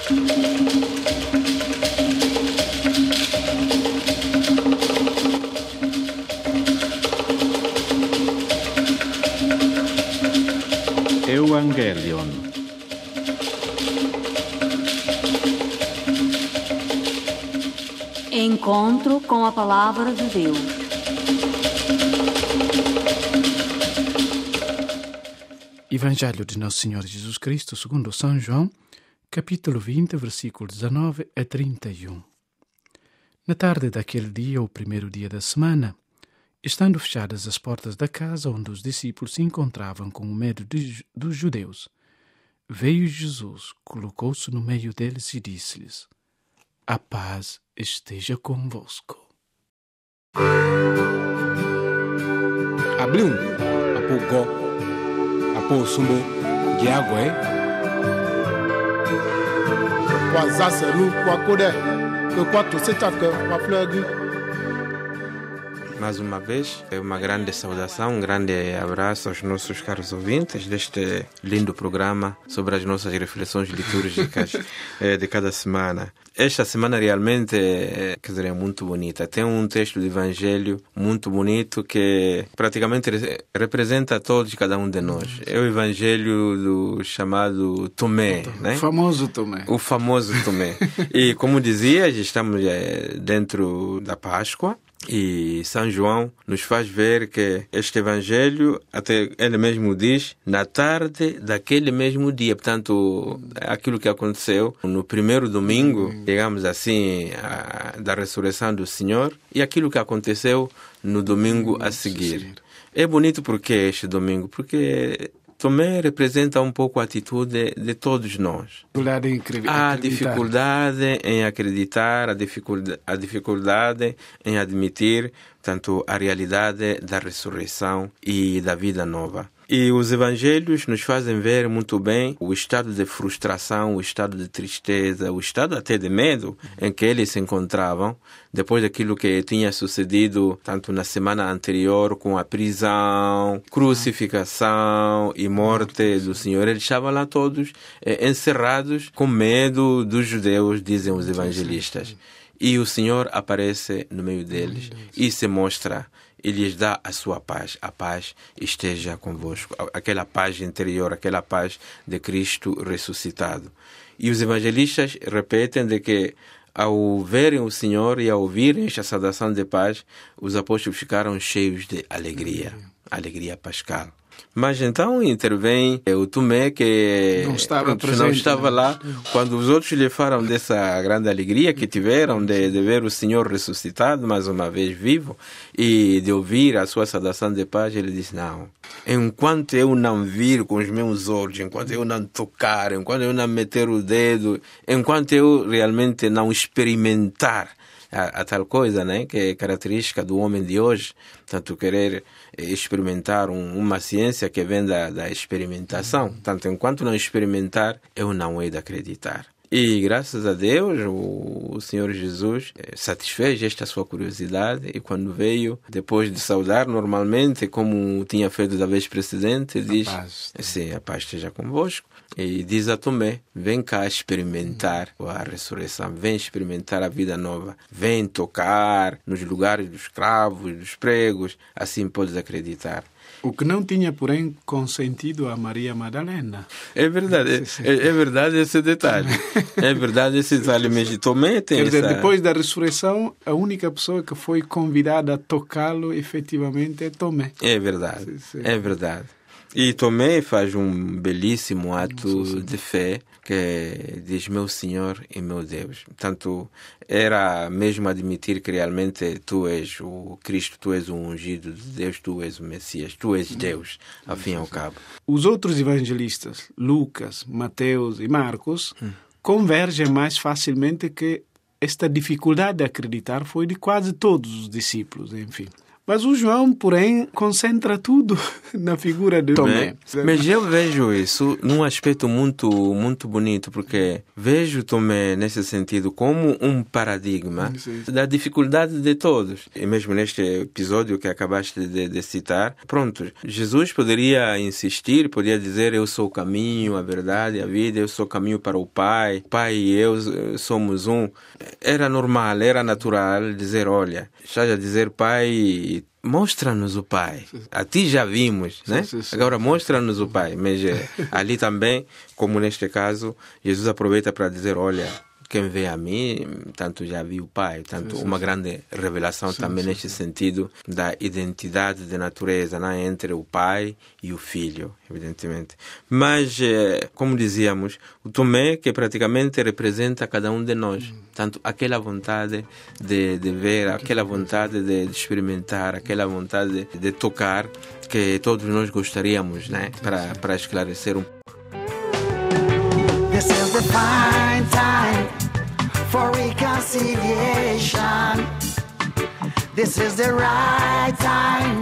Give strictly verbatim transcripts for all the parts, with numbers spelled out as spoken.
Evangelion. Encontro com a Palavra de Deus. Evangelho de Nosso Senhor Jesus Cristo segundo São João, capítulo vinte, versículos dezenove a trinta e um. Na tarde daquele dia, o primeiro dia da semana, estando fechadas as portas da casa onde os discípulos se encontravam com medo de, dos judeus, veio Jesus, colocou-se no meio deles e disse-lhes: A paz esteja convosco. Abliu, apo go, apo sumbo, giagwe. Kwa zaselu, kwa kode, kwa tositake, kwa flagi. Mais uma vez, é uma grande saudação, um grande abraço aos nossos caros ouvintes deste lindo programa sobre as nossas reflexões litúrgicas de cada semana. Esta semana realmente é, quer dizer, é muito bonita. Tem um texto do Evangelho muito bonito que praticamente representa todos e cada um de nós. É o Evangelho do chamado Tomé, né? O famoso Tomé. O famoso Tomé. E como dizia, estamos dentro da Páscoa. E São João nos faz ver que este Evangelho, até ele mesmo diz, na tarde daquele mesmo dia. Portanto, aquilo que aconteceu no primeiro domingo, digamos assim, a, da ressurreição do Senhor, e aquilo que aconteceu no domingo a seguir. É bonito porque este domingo, porque Tomé representa um pouco a atitude de todos nós. A dificuldade em acreditar, a dificuldade, a dificuldade em admitir, tanto a realidade da ressurreição e da vida nova. E os evangelhos nos fazem ver muito bem o estado de frustração, o estado de tristeza, o estado até de medo em que eles se encontravam depois daquilo que tinha sucedido tanto na semana anterior com a prisão, crucificação e morte do Senhor. Eles estavam lá todos eh, encerrados com medo dos judeus, dizem os evangelistas. E o Senhor aparece no meio deles e se mostra. E lhes dá a sua paz. A paz esteja convosco. Aquela paz interior, aquela paz de Cristo ressuscitado. E os evangelistas repetem de que ao verem o Senhor e ao ouvirem esta saudação de paz, os apóstolos ficaram cheios de alegria. Alegria pascal. Mas então intervém o Tomé que não estava, pronto, presente, não estava lá quando os outros lhe falaram dessa grande alegria que tiveram de, de ver o Senhor ressuscitado mais uma vez vivo e de ouvir a sua saudação de paz. Ele disse: não, enquanto eu não vir com os meus olhos, enquanto eu não tocar, enquanto eu não meter o dedo, enquanto eu realmente não experimentar A, a tal coisa, né, que é característica do homem de hoje, tanto querer experimentar um, uma ciência que vem da, da experimentação. Tanto enquanto não experimentar, eu não hei de acreditar. E graças a Deus, o, o Senhor Jesus satisfez esta sua curiosidade e quando veio, depois de saudar normalmente, como tinha feito da vez precedente, diz: a paz, sim, a paz esteja convosco. E diz a Tomé: vem cá experimentar a ressurreição, vem experimentar a vida nova, vem tocar nos lugares dos cravos, dos pregos, assim podes acreditar. O que não tinha, porém, consentido a Maria Madalena. É verdade, é, é verdade esse detalhe. É verdade esse detalhe, mas Tomé tem Quer dizer, essa... depois da ressurreição, a única pessoa que foi convidada a tocá-lo, efetivamente, é Tomé. É verdade, sim, sim. é verdade. E Tomé faz um belíssimo ato de fé que diz: meu Senhor e meu Deus. Portanto, era mesmo admitir que realmente tu és o Cristo, tu és o ungido de Deus, tu és o Messias, tu és Deus, ao fim e ao cabo. Os outros evangelistas, Lucas, Mateus e Marcos, hum. convergem mais facilmente que esta dificuldade de acreditar foi de quase todos os discípulos, enfim. Mas o João, porém, concentra tudo na figura de Tomé. Mas eu vejo isso num aspecto muito, muito bonito, porque vejo Tomé, nesse sentido, como um paradigma sim, sim. da dificuldade de todos. E mesmo neste episódio que acabaste de, de citar, pronto, Jesus poderia insistir, poderia dizer, eu sou o caminho, a verdade, a vida, eu sou o caminho para o Pai, Pai e eu somos um. Era normal, era natural dizer, olha, estás a dizer Pai, mostra-nos o Pai. A ti já vimos, né? Sim, sim, sim. Agora mostra-nos o Pai. Mas é, ali também, como neste caso, Jesus aproveita para dizer, olha, quem vê a mim, tanto já viu o Pai. Tanto sim, sim, uma sim. grande revelação sim, também sim, neste sim. sentido da identidade de natureza, né? Entre o Pai e o Filho, evidentemente. Mas, como dizíamos, o Tomé que praticamente representa cada um de nós. Hum. Tanto aquela vontade de, de ver, aquela vontade de experimentar, aquela vontade de, de tocar, que todos nós gostaríamos, né? Para, para esclarecer um pouco. This is the fine time for reconciliation. This is the right time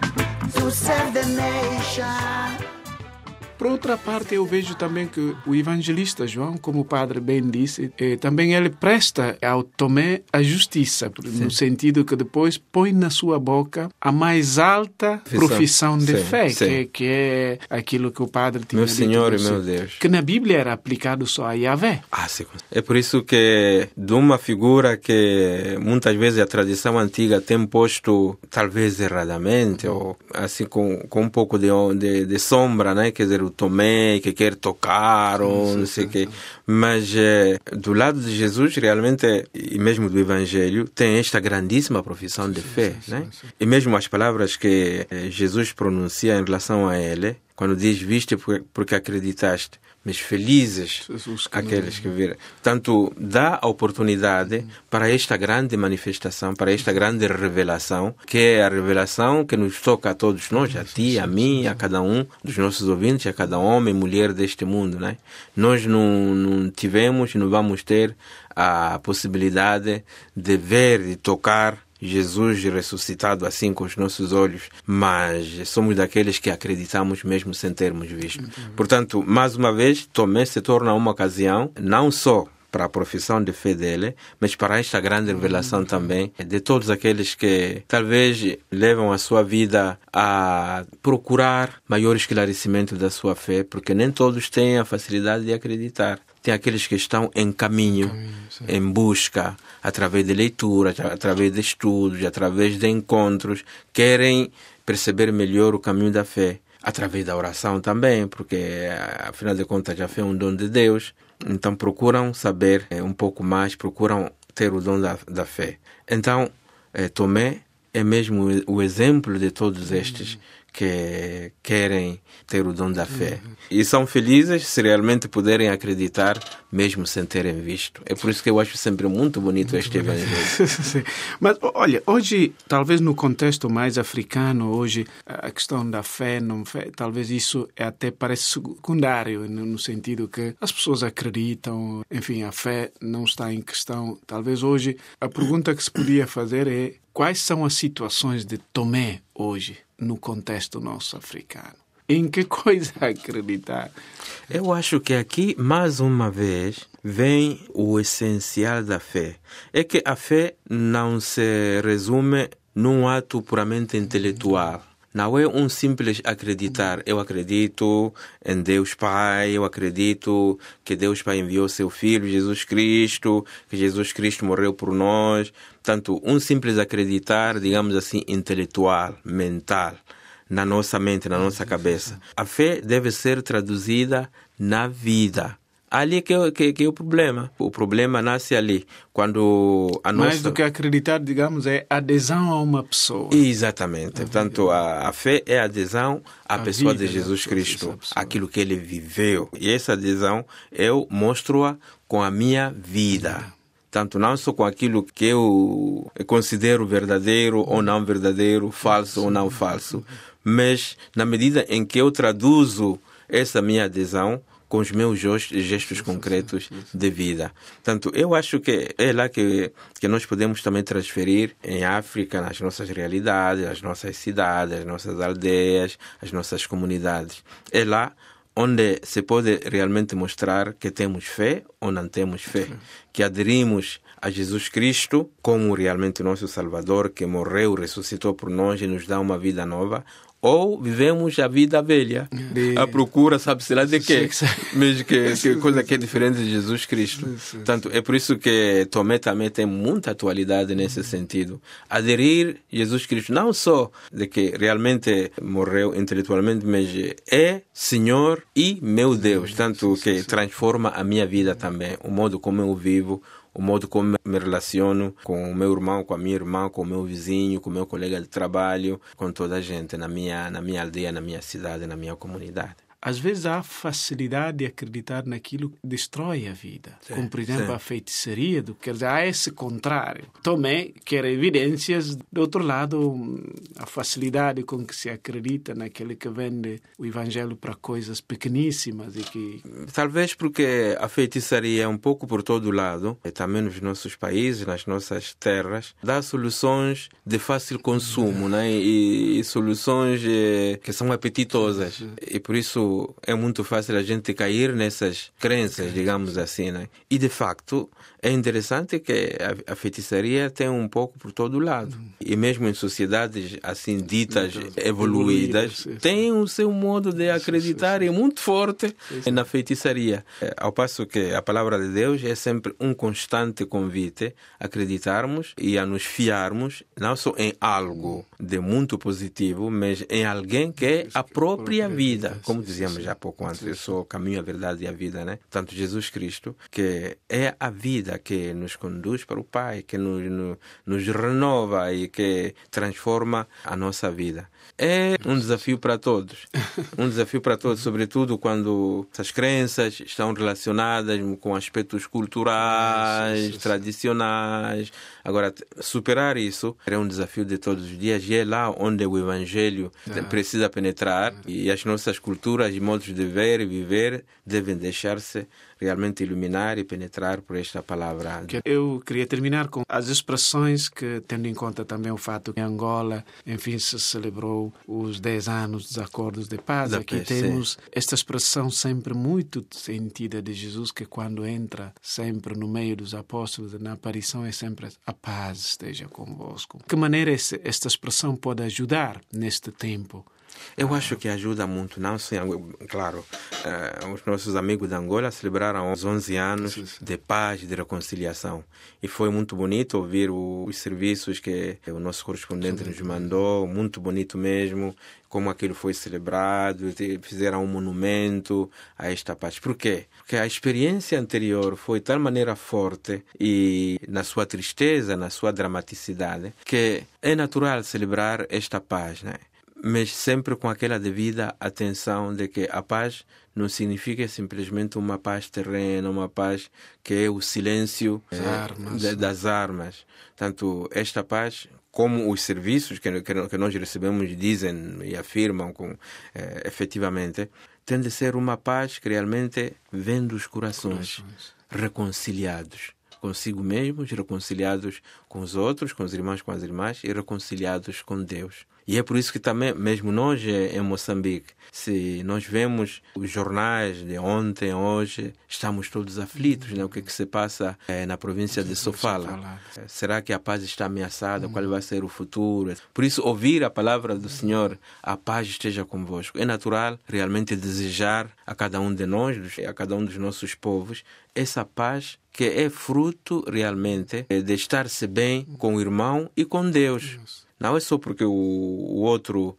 to save the nation. Por outra parte, eu vejo também que o evangelista João, como o padre bem disse, eh, também ele presta ao Tomé a justiça, sim. no sentido que depois põe na sua boca a mais alta profissão, profissão de sim, fé, sim. Que, que é aquilo que o padre tinha meu dito. Meu Senhor e meu Deus. Que na Bíblia era aplicado só a Yahvé. Ah, sim. É por isso que de uma figura que muitas vezes a tradição antiga tem posto, talvez erradamente, uhum. ou assim com, com um pouco de, de, de sombra, né? Quer dizer, o Tomé que quer tocar ou sim, sim, não sei o quê. Mas é, do lado de Jesus, realmente, e mesmo do Evangelho, tem esta grandíssima profissão de sim, fé. Sim, né? Sim, sim. E mesmo as palavras que Jesus pronuncia em relação a ele, quando diz, viste porque acreditaste, mas felizes Jesus, que aqueles que viram. Portanto, dá a oportunidade uhum. para esta grande manifestação, para esta grande revelação, que é a revelação que nos toca a todos nós, a ti, a mim, a cada um dos nossos ouvintes, a cada homem e mulher deste mundo. Né? Nós não, não tivemos e não vamos ter a possibilidade de ver e tocar Jesus ressuscitado assim com os nossos olhos, mas somos daqueles que acreditamos mesmo sem termos visto. Uhum. Portanto, mais uma vez, Tomé se torna uma ocasião, não só para a profissão de fé dele, mas para esta grande revelação uhum. também de todos aqueles que talvez levam a sua vida a procurar maior esclarecimento da sua fé, porque nem todos têm a facilidade de acreditar. Tem aqueles que estão em caminho, caminho em busca, através de leitura, através de estudos, através de encontros, querem perceber melhor o caminho da fé, através da oração também, porque, afinal de contas, a fé é um dom de Deus, então procuram saber um pouco mais, procuram ter o dom da, da fé. Então, eh, Tomé é mesmo o exemplo de todos estes que querem ter o dom da fé. Uhum. E são felizes se realmente puderem acreditar, mesmo sem terem visto. É por isso que eu acho sempre muito bonito muito este evangelho. Mas, olha, hoje, talvez no contexto mais africano, hoje, a questão da fé, não fé, talvez isso até parece secundário, no sentido que as pessoas acreditam, enfim, a fé não está em questão. Talvez hoje, a pergunta que se podia fazer é: quais são as situações de Tomé hoje, no contexto nosso africano? Em que coisa acreditar? Eu acho que aqui, mais uma vez, vem o essencial da fé. É que a fé não se resume num ato puramente intelectual. Não é um simples acreditar. Eu acredito em Deus Pai, eu acredito que Deus Pai enviou seu Filho, Jesus Cristo, que Jesus Cristo morreu por nós. Portanto, um simples acreditar, digamos assim, intelectual, mental, na nossa mente, na nossa cabeça. A fé deve ser traduzida na vida. Ali que é, que, que é o problema. O problema nasce ali. Quando a nossa... Mais do que acreditar, digamos, é adesão a uma pessoa. Exatamente. A Portanto, a, a fé é adesão à a pessoa de Jesus Cristo, aquilo que ele viveu. E essa adesão eu mostro-a com a minha vida. Tanto não só com aquilo que eu considero verdadeiro ou não verdadeiro, falso ou não falso, mas na medida em que eu traduzo essa minha adesão com os meus gestos concretos de vida. Portanto, eu acho que é lá que, que nós podemos também transferir em África, nas nossas realidades, as nossas cidades, as nossas aldeias, as nossas comunidades. É lá onde se pode realmente mostrar que temos fé ou não temos fé, que aderimos a Jesus Cristo como realmente nosso Salvador, que morreu, ressuscitou por nós e nos dá uma vida nova, ou vivemos a vida velha, de... a procura, sabe-se lá de quê, mas que, que coisa que é diferente de Jesus Cristo. Portanto, é por isso que Tomé também tem muita atualidade nesse sentido. Aderir a Jesus Cristo, não só de que realmente morreu intelectualmente, mas é Senhor e meu Deus, tanto que transforma a minha vida também, o modo como eu vivo, o modo como me relaciono com o meu irmão, com a minha irmã, com o meu vizinho, com o meu colega de trabalho, com toda a gente na minha, na minha aldeia, na minha cidade, na minha comunidade. Às vezes há facilidade de acreditar naquilo que destrói a vida. Sim, como, por exemplo, sim. a feitiçaria. Do, quer dizer, há esse contrário. Tomé quer evidências. Do outro lado, a facilidade com que se acredita naquele que vende o evangelho para coisas pequeníssimas. E que... Talvez porque a feitiçaria é um pouco por todo lado, e também nos nossos países, nas nossas terras, dá soluções de fácil consumo, né? e, e soluções eh, que são apetitosas. E por isso é muito fácil a gente cair nessas crenças, digamos assim, né? E, de facto, é interessante que a, a feitiçaria tem um pouco por todo lado. E mesmo em sociedades, assim, ditas, evoluídas, tem o seu modo de acreditar e muito forte na feitiçaria. Ao passo que a palavra de Deus é sempre um constante convite a acreditarmos e a nos fiarmos, não só em algo de muito positivo, mas em alguém que é a própria vida, como dizia Dizíamos já há pouco antes, eu sou o caminho, a verdade e a vida, né? Tanto Jesus Cristo, que é a vida que nos conduz para o Pai, que nos, nos, nos renova e que transforma a nossa vida. É um desafio para todos. Um desafio para todos, sobretudo quando essas crenças estão relacionadas com aspectos culturais, tradicionais. Agora, superar isso é um desafio de todos os dias e é lá onde o Evangelho precisa penetrar e as nossas culturas e modos de ver e viver devem deixar-se realmente iluminar e penetrar por esta palavra. Eu queria terminar com as expressões que, tendo em conta também o fato que em Angola, enfim, se celebrou os dez anos dos acordos de paz. Da Aqui paz, temos sim. esta expressão sempre muito sentida de Jesus, que quando entra sempre no meio dos apóstolos, na aparição é sempre a paz esteja convosco. De que maneira esta expressão pode ajudar neste tempo? Eu acho que ajuda muito, não só em Angola. Claro, uh, os nossos amigos de Angola celebraram os onze anos de paz e de reconciliação. E foi muito bonito ouvir o, os serviços que o nosso correspondente nos mandou, muito bonito mesmo, como aquilo foi celebrado, fizeram um monumento a esta paz. Por quê? Porque a experiência anterior foi de tal maneira forte e na sua tristeza, na sua dramaticidade, que é natural celebrar esta paz, né? Mas sempre com aquela devida atenção de que a paz não significa simplesmente uma paz terrena, uma paz que é o silêncio das armas. De, das armas. Tanto esta paz, como os serviços que, que, que nós recebemos dizem e afirmam com, eh, efetivamente, tem de ser uma paz que realmente vem dos corações, corações. reconciliados consigo mesmos, reconciliados com os outros, com os irmãos, com as irmãs e reconciliados com Deus. E é por isso que também, mesmo nós em Moçambique, se nós vemos os jornais de ontem, hoje, estamos todos aflitos, né? O que é que se passa é, na província de Sofala. Será que a paz está ameaçada? Qual vai ser o futuro? Por isso, ouvir a palavra do Senhor, a paz esteja convosco. É natural realmente desejar a cada um de nós, a cada um dos nossos povos, essa paz que é fruto realmente de estar-se bem com o irmão e com Deus. Não é só porque o, o outro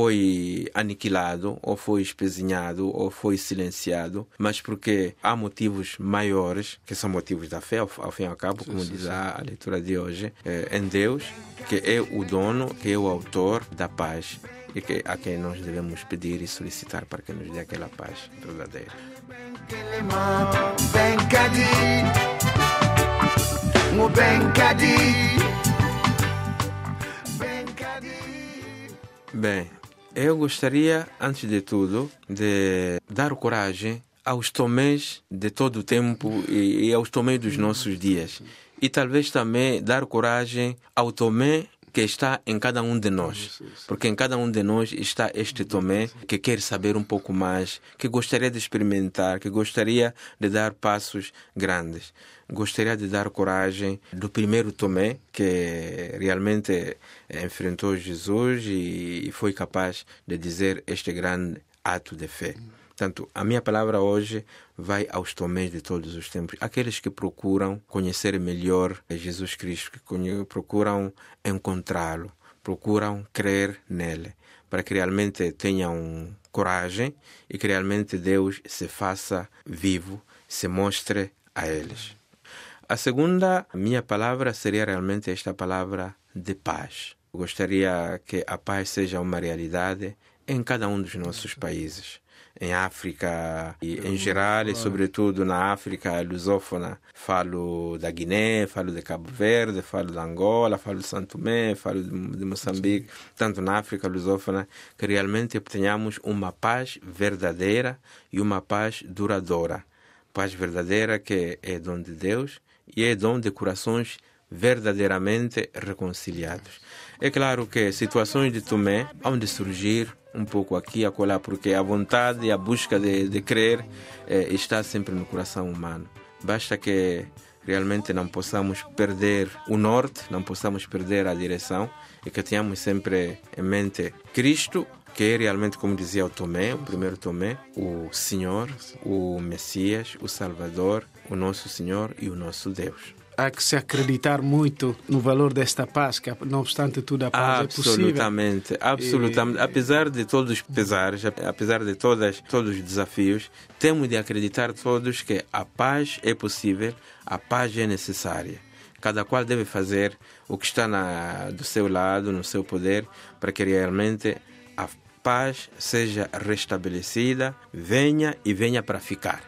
foi aniquilado, ou foi espezinhado, ou foi silenciado, mas porque há motivos maiores, que são motivos da fé, ao, ao fim e ao cabo, como diz a, a leitura de hoje, é, em Deus, que é o dono, que é o autor da paz, e que, a quem nós devemos pedir e solicitar para que nos dê aquela paz verdadeira. Bem, eu gostaria, antes de tudo, de dar coragem aos Tomés de todo o tempo e, e aos Tomés dos nossos dias. E talvez também dar coragem ao Tomé que está em cada um de nós. Porque em cada um de nós está este Tomé que quer saber um pouco mais, que gostaria de experimentar, que gostaria de dar passos grandes. Gostaria de dar coragem do primeiro Tomé, que realmente enfrentou Jesus e foi capaz de dizer este grande ato de fé. Portanto, a minha palavra hoje vai aos Tomés de todos os tempos, aqueles que procuram conhecer melhor Jesus Cristo, que procuram encontrá-lo, procuram crer nele, para que realmente tenham coragem e que realmente Deus se faça vivo, se mostre a eles. A segunda minha palavra seria realmente esta palavra de paz. Gostaria que a paz seja uma realidade em cada um dos nossos países. Em África, e em geral, e sobretudo na África lusófona. Falo da Guiné, falo de Cabo Verde, falo da Angola, falo de São Tomé, falo de Moçambique, tanto na África lusófona, que realmente obtenhamos uma paz verdadeira e uma paz duradoura. Paz verdadeira que é dom de Deus e é dom de corações verdadeiramente reconciliados. É claro que situações de Tomé hão de surgir um pouco aqui e acolá, porque a vontade e a busca de, de crer eh, está sempre no coração humano. Basta que realmente não possamos perder o norte, não possamos perder a direção e que tenhamos sempre em mente Cristo, que é realmente, como dizia o Tomé, o primeiro Tomé, o Senhor, o Messias, o Salvador, o nosso Senhor e o nosso Deus. Há que se acreditar muito no valor desta paz, que não obstante tudo a paz absolutamente, é possível. Absolutamente. E... Apesar de todos os pesares, apesar de todas, todos os desafios, temos de acreditar todos que a paz é possível, a paz é necessária. Cada qual deve fazer o que está na, do seu lado, no seu poder, para que realmente a paz seja restabelecida, venha e venha para ficar.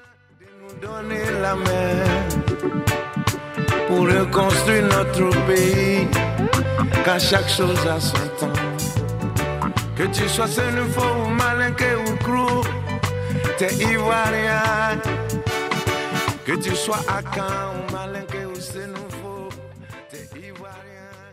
Pour reconstruire notre pays, car chaque chose a son temps. Que tu sois sénégalais ou malinqué ou crou, t'es ivoirien. Que tu sois akan ou malinqué ou sénégalais.